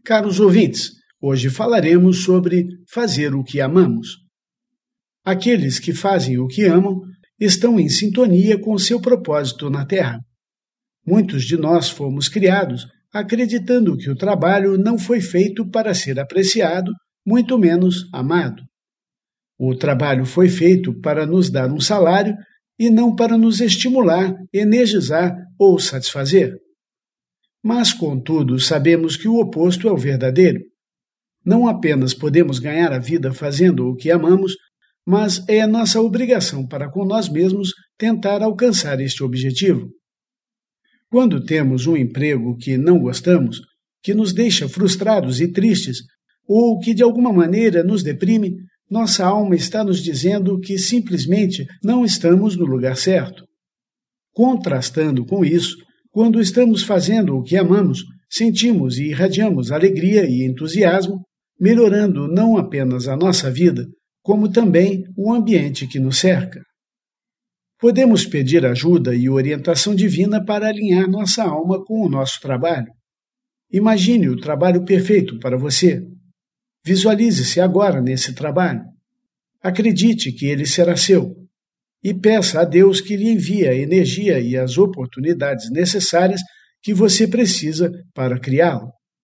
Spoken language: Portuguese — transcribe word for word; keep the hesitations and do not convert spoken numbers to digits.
Caros ouvintes, hoje falaremos sobre fazer o que amamos. Aqueles que fazem o que amam estão em sintonia com seu propósito na Terra. Muitos de nós fomos criados acreditando que o trabalho não foi feito para ser apreciado, muito menos amado. O trabalho foi feito para nos dar um salário e não para nos estimular, energizar ou satisfazer. Mas, contudo, sabemos que o oposto é o verdadeiro. Não apenas podemos ganhar a vida fazendo o que amamos, mas é a nossa obrigação para com nós mesmos tentar alcançar este objetivo. Quando temos um emprego que não gostamos, que nos deixa frustrados e tristes, ou que de alguma maneira nos deprime, nossa alma está nos dizendo que simplesmente não estamos no lugar certo. Contrastando com isso, quando estamos fazendo o que amamos, sentimos e irradiamos alegria e entusiasmo, melhorando não apenas a nossa vida, como também o ambiente que nos cerca. Podemos pedir ajuda e orientação divina para alinhar nossa alma com o nosso trabalho. Imagine o trabalho perfeito para você. Visualize-se agora nesse trabalho. Acredite que ele será seu. E peça a Deus que lhe envie a energia e as oportunidades necessárias que você precisa para criá-lo.